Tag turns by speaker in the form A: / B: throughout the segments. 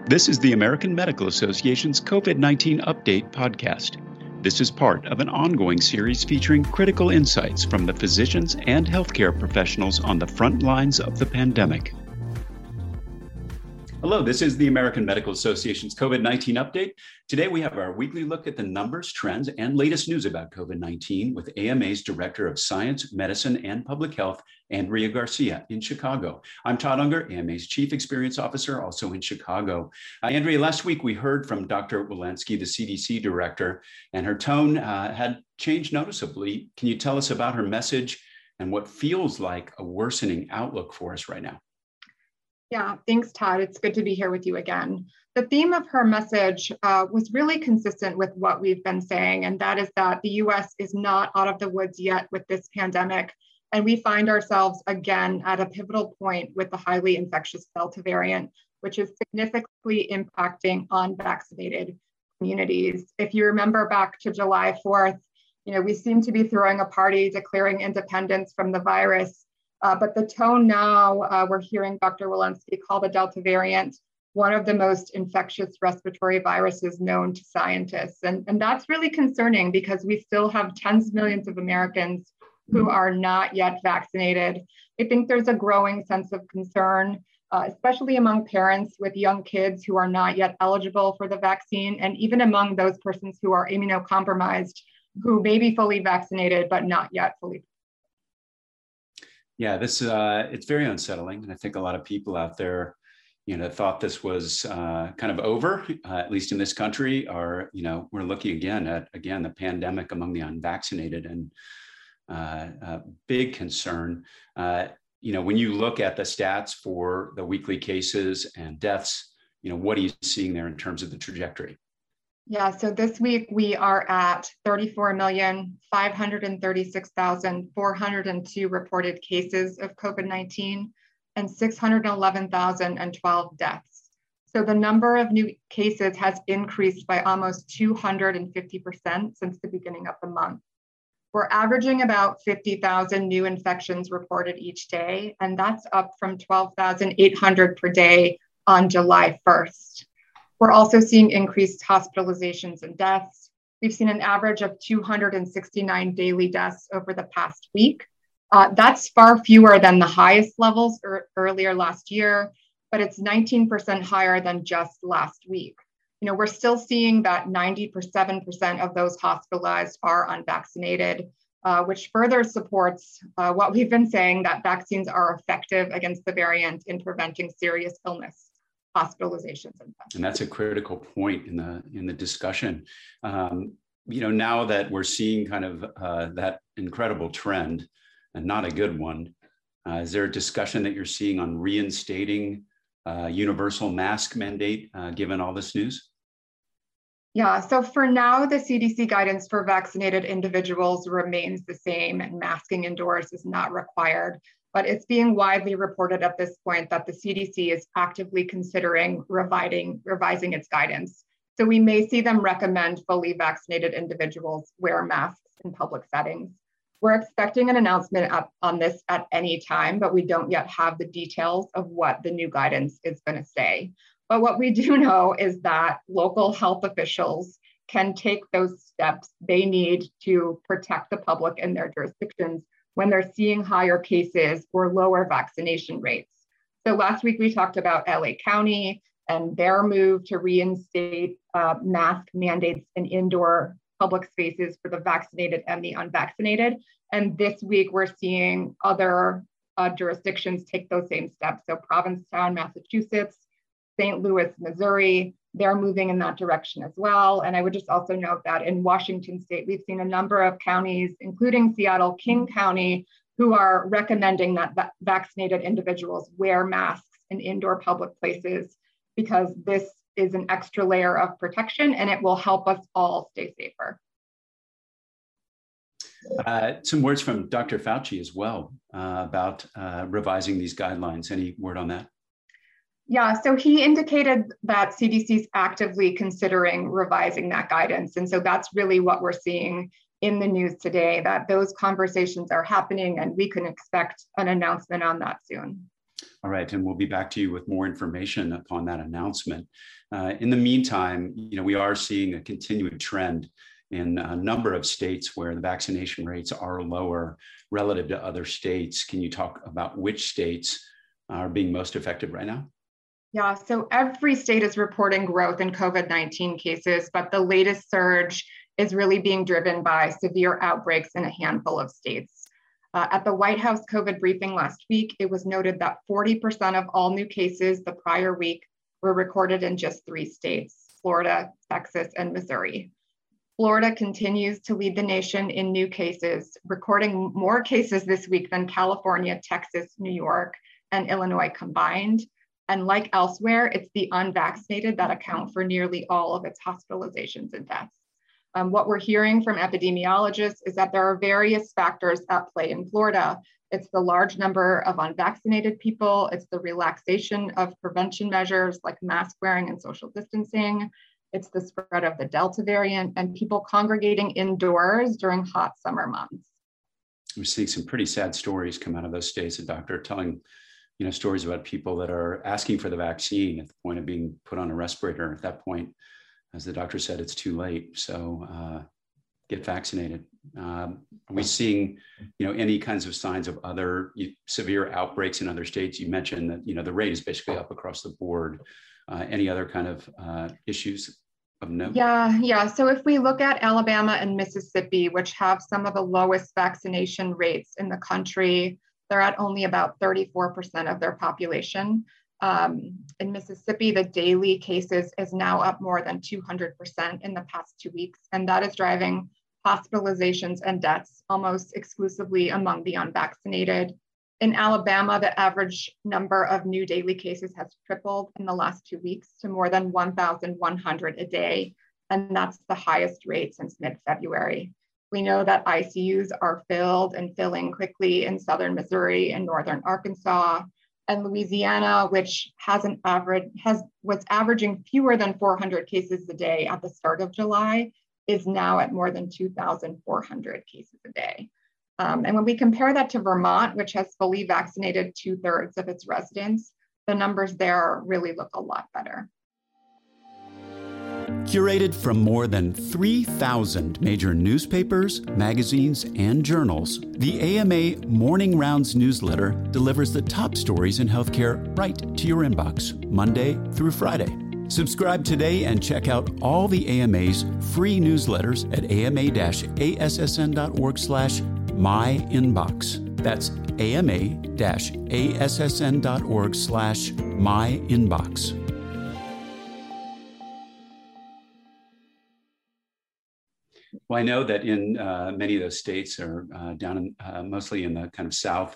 A: This is the American Medical Association's COVID-19 Update podcast. This is part of an ongoing series featuring critical insights from the physicians and healthcare professionals on the front lines of the pandemic. Hello, this is the American Medical Association's COVID-19 Update. Today we have our weekly look at the numbers, trends, and latest news about COVID-19 with AMA's Director of Science, Medicine, and Public Health, Andrea Garcia in Chicago. I'm Todd Unger, AMA's Chief Experience Officer, also in Chicago. Andrea, last week we heard from Dr. Walensky, the CDC Director, and her tone had changed noticeably. Can you tell us about her message and what feels like a worsening outlook for us right now?
B: Yeah, thanks, Todd. It's good to be here with you again. The theme of her message was really consistent with what we've been saying, and that is that the US is not out of the woods yet with this pandemic. And we find ourselves again at a pivotal point with the highly infectious Delta variant, which is significantly impacting unvaccinated communities. If you remember back to July 4th, we seem to be throwing a party declaring independence from the virus. But the tone now, we're hearing Dr. Walensky call the Delta variant one of the most infectious respiratory viruses known to scientists. And that's really concerning because we still have tens of millions of Americans who are not yet vaccinated. I think there's a growing sense of concern, especially among parents with young kids who are not yet eligible for the vaccine, and even among those persons who are immunocompromised, who may be fully vaccinated, but not yet fully.
A: Yeah, it's very unsettling. And I think a lot of people out there, thought this was kind of over, at least in this country, or, we're looking again at the pandemic among the unvaccinated, and big concern. When you look at the stats for the weekly cases and deaths, what are you seeing there in terms of the trajectory?
B: Yeah, so this week we are at 34,536,402 reported cases of COVID-19 and 611,012 deaths. So the number of new cases has increased by almost 250% since the beginning of the month. We're averaging about 50,000 new infections reported each day, and that's up from 12,800 per day on July 1st. We're also seeing increased hospitalizations and deaths. We've seen an average of 269 daily deaths over the past week. That's far fewer than the highest levels earlier last year, but it's 19% higher than just last week. We're still seeing that 97% of those hospitalized are unvaccinated, which further supports what we've been saying, that vaccines are effective against the variant in preventing serious illness, hospitalizations, and deaths.
A: And that's a critical point in the discussion. Now that we're seeing kind of that incredible trend, and not a good one, is there a discussion that you're seeing on reinstating universal mask mandate given all this news?
B: Yeah, so for now, the CDC guidance for vaccinated individuals remains the same, and masking indoors is not required. But it's being widely reported at this point that the CDC is actively considering revising its guidance. So we may see them recommend fully vaccinated individuals wear masks in public settings. We're expecting an announcement on this at any time, but we don't yet have the details of what the new guidance is going to say. But what we do know is that local health officials can take those steps they need to protect the public in their jurisdictions when they're seeing higher cases or lower vaccination rates. So last week we talked about LA County and their move to reinstate mask mandates in indoor public spaces for the vaccinated and the unvaccinated. And this week we're seeing other jurisdictions take those same steps. So Provincetown, Massachusetts, St. Louis, Missouri, they're moving in that direction as well. And I would just also note that in Washington state, we've seen a number of counties, including Seattle, King County, who are recommending that vaccinated individuals wear masks in indoor public places, because this is an extra layer of protection and it will help us all stay safer.
A: Some words from Dr. Fauci as well about revising these guidelines. Any word on that?
B: Yeah, so he indicated that CDC is actively considering revising that guidance. And so that's really what we're seeing in the news today, that those conversations are happening and we can expect an announcement on that soon.
A: All right, and we'll be back to you with more information upon that announcement. In the meantime, we are seeing a continued trend in a number of states where the vaccination rates are lower relative to other states. Can you talk about which states are being most affected right now?
B: Yeah, so every state is reporting growth in COVID-19 cases, but the latest surge is really being driven by severe outbreaks in a handful of states. At the White House COVID briefing last week, it was noted that 40% of all new cases the prior week were recorded in just 3 states, Florida, Texas, and Missouri. Florida continues to lead the nation in new cases, recording more cases this week than California, Texas, New York, and Illinois combined. And like elsewhere, it's the unvaccinated that account for nearly all of its hospitalizations and deaths. What we're hearing from epidemiologists is that there are various factors at play in Florida. It's the large number of unvaccinated people. It's the relaxation of prevention measures like mask wearing and social distancing. It's the spread of the Delta variant and people congregating indoors during hot summer months.
A: We're seeing some pretty sad stories come out of those states. A doctor telling, stories about people that are asking for the vaccine at the point of being put on a respirator. At that point, as the doctor said, it's too late. So get vaccinated. Are we seeing, any kinds of signs of other severe outbreaks in other states? You mentioned that, the rate is basically up across the board. Any other kind of issues of note?
B: Yeah. So if we look at Alabama and Mississippi, which have some of the lowest vaccination rates in the country, they're at only about 34% of their population. In Mississippi, the daily cases is now up more than 200% in the past 2 weeks, and that is driving hospitalizations and deaths almost exclusively among the unvaccinated. In Alabama, the average number of new daily cases has tripled in the last 2 weeks to more than 1,100 a day, and that's the highest rate since mid-February. We know that ICUs are filled and filling quickly in southern Missouri and northern Arkansas. And Louisiana, which was averaging fewer than 400 cases a day at the start of July, is now at more than 2,400 cases a day. And when we compare that to Vermont, which has fully vaccinated 2/3 of its residents, the numbers there really look a lot better.
A: Curated from more than 3,000 major newspapers, magazines, and journals, the AMA Morning Rounds newsletter delivers the top stories in healthcare right to your inbox, Monday through Friday. Subscribe today and check out all the AMA's free newsletters at ama-assn.org/myinbox. That's ama-assn.org/myinbox. Well, I know that in many of those states are down in, mostly in the kind of South,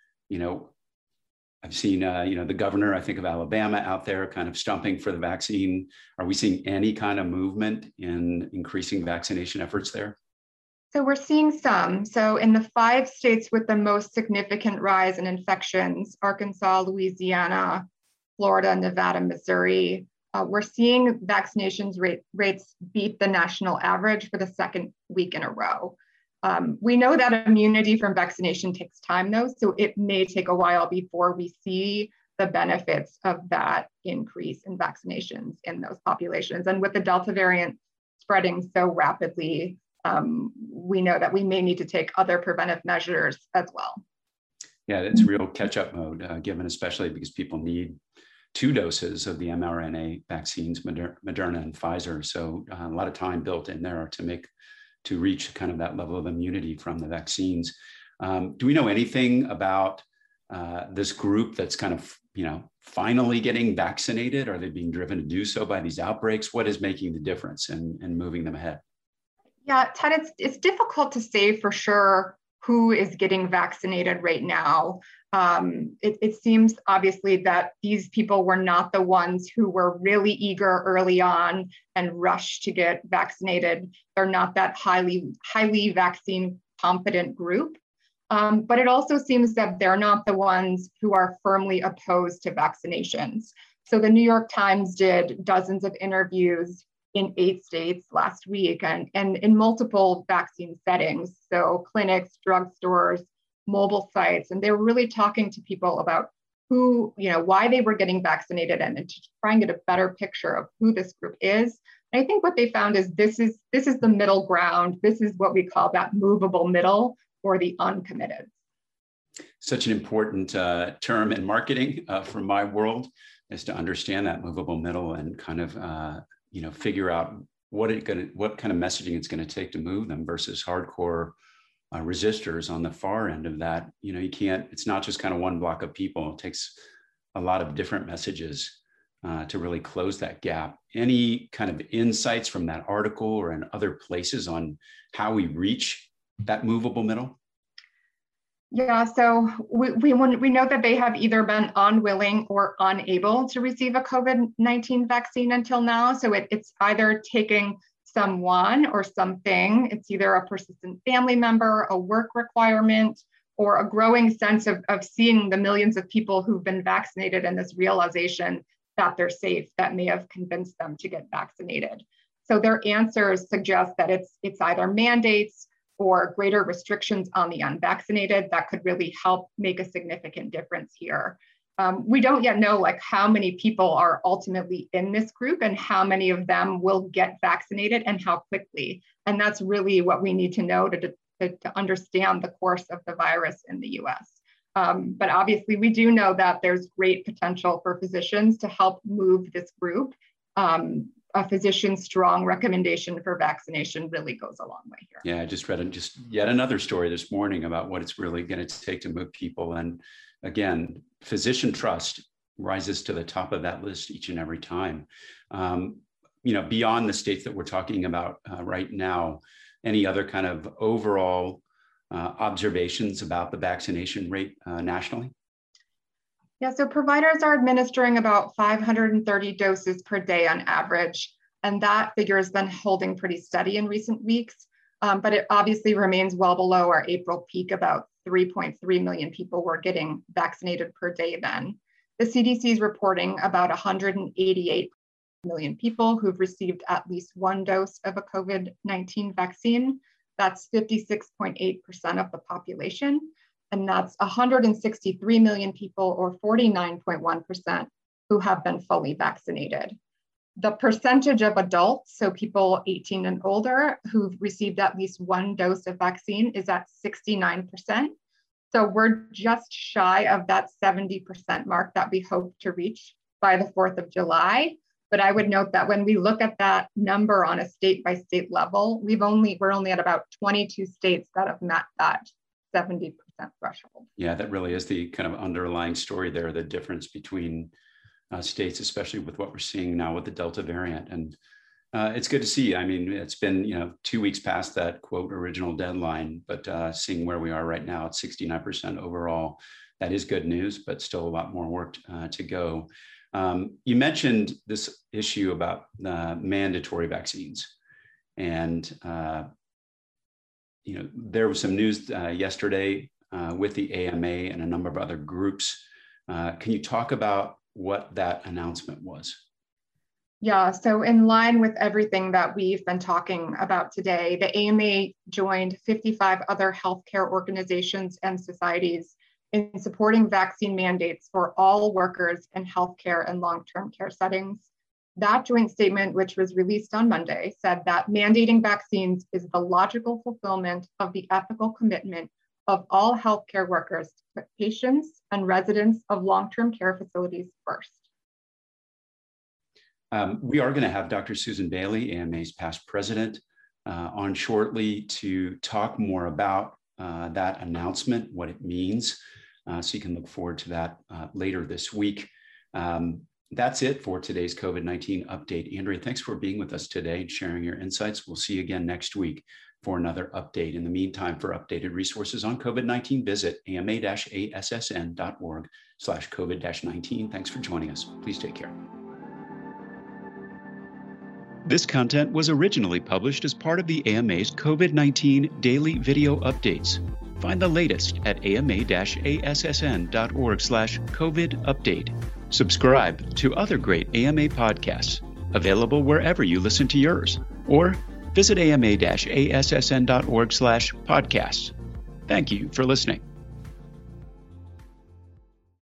A: I've seen, the governor, I think of Alabama out there kind of stumping for the vaccine. Are we seeing any kind of movement in increasing vaccination efforts there?
B: So we're seeing some. So in the 5 states with the most significant rise in infections, Arkansas, Louisiana, Florida, Nevada, Missouri, we're seeing vaccinations rates beat the national average for the second week in a row. We know that immunity from vaccination takes time though, so it may take a while before we see the benefits of that increase in vaccinations in those populations. And with the Delta variant spreading so rapidly, we know that we may need to take other preventive measures as well.
A: Yeah, it's real catch-up mode, given especially because people need 2 doses of the mRNA vaccines, Moderna and Pfizer. So a lot of time built in there to reach kind of that level of immunity from the vaccines. Do we know anything about this group that's kind of, finally getting vaccinated? Are they being driven to do so by these outbreaks? What is making the difference and moving them ahead?
B: Yeah, Ted, it's difficult to say for sure who is getting vaccinated right now. It seems obviously that these people were not the ones who were really eager early on and rushed to get vaccinated. They're not that highly vaccine confident group. But it also seems that they're not the ones who are firmly opposed to vaccinations. So the New York Times did dozens of interviews in 8 states last week and in multiple vaccine settings. So clinics, drugstores, mobile sites, and they were really talking to people about why they were getting vaccinated and to try and get a better picture of who this group is. And I think what they found is this is the middle ground. This is what we call that movable middle or the uncommitted.
A: Such an important term in marketing from my world is to understand that movable middle and kind of figure out what kind of messaging it's going to take to move them versus hardcore resistors on the far end of that. It's not just kind of one block of people. It takes a lot of different messages to really close that gap. Any kind of insights from that article or in other places on how we reach that movable middle?
B: Yeah, so we know that they have either been unwilling or unable to receive a COVID-19 vaccine until now. So it's either taking someone or something. It's either a persistent family member, a work requirement, or a growing sense of seeing the millions of people who've been vaccinated and this realization that they're safe that may have convinced them to get vaccinated. So their answers suggest that it's either mandates or greater restrictions on the unvaccinated that could really help make a significant difference here. We don't yet know how many people are ultimately in this group and how many of them will get vaccinated and how quickly. And that's really what we need to know to understand the course of the virus in the US. But obviously we do know that there's great potential for physicians to help move this group. A physician's strong recommendation for vaccination really goes a long way here.
A: Yeah, I just read yet another story this morning about what it's really going to take to move people. And again, physician trust rises to the top of that list each and every time. Beyond the states that we're talking about right now, any other kind of overall observations about the vaccination rate nationally?
B: Yeah, so providers are administering about 530 doses per day on average, and that figure has been holding pretty steady in recent weeks, but it obviously remains well below our April peak. About 3.3 million people were getting vaccinated per day then. The CDC is reporting about 188 million people who've received at least one dose of a COVID-19 vaccine. That's 56.8% of the population. And that's 163 million people, or 49.1%, who have been fully vaccinated. The percentage of adults, so people 18 and older, who've received at least one dose of vaccine is at 69%. So we're just shy of that 70% mark that we hope to reach by the 4th of July. But I would note that when we look at that number on a state-by-state level, we're only at about 22 states that have met that 70% threshold.
A: Yeah, that really is the kind of underlying story there, the difference between states, especially with what we're seeing now with the Delta variant. And it's good to see. I mean, it's been 2 weeks past that quote original deadline, but seeing where we are right now at 69% overall, that is good news, but still a lot more work to go. You mentioned this issue about mandatory vaccines, and there was some news yesterday with the AMA and a number of other groups. Can you talk about what that announcement was?
B: Yeah, so in line with everything that we've been talking about today, the AMA joined 55 other healthcare organizations and societies in supporting vaccine mandates for all workers in healthcare and long-term care settings. That joint statement, which was released on Monday, said that mandating vaccines is the logical fulfillment of the ethical commitment of all healthcare workers to put patients and residents of long-term care facilities first.
A: We are going to have Dr. Susan Bailey, AMA's past president, on shortly to talk more about that announcement, what it means. So you can look forward to that later this week. That's it for today's COVID-19 update. Andrea, thanks for being with us today and sharing your insights. We'll see you again next week for another update. In the meantime, for updated resources on COVID-19, visit ama-assn.org/COVID-19. Thanks for joining us. Please take care. This content was originally published as part of the AMA's COVID-19 daily video updates. Find the latest at ama-assn.org/COVID-update. Subscribe to other great AMA podcasts, available wherever you listen to yours, or visit ama-assn.org/podcasts. Thank you for listening.